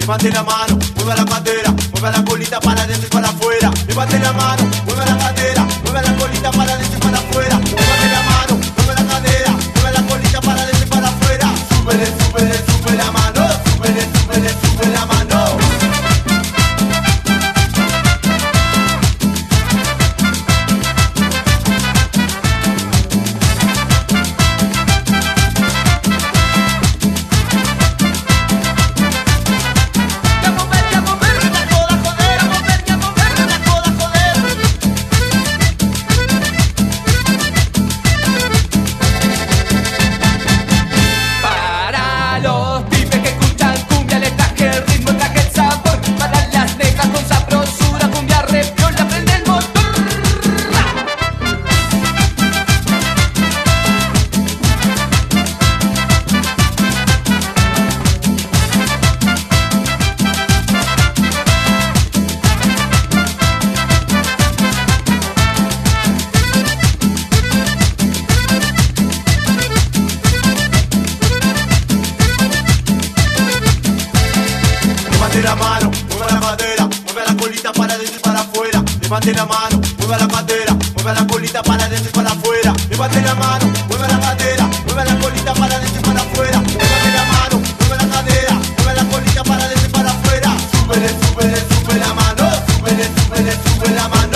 levante la mano, mueva la cadera, mueva la colita para adentro y para afuera. Levante la mano, mueva la cadera, mueva la colita para adentro y para afuera. Levante la mano, mueva la cadera, mueva la colita para adentro y para afuera. Súbele, súbele, sube la mano, súbele, súbele, sube la mano. Levante la mano, mueva la cadera, mueva la colita para adentro y para afuera. Levante la mano, mueva la cadera, mueva la colita para adentro y para afuera. Levante la mano, mueva la cadera, mueva la colita para adentro y para afuera. Levante la mano, mueva la cadera, mueva la colita para adentro y para afuera. Súbele, súbele, sube la mano, súbele, súbele, sube la mano.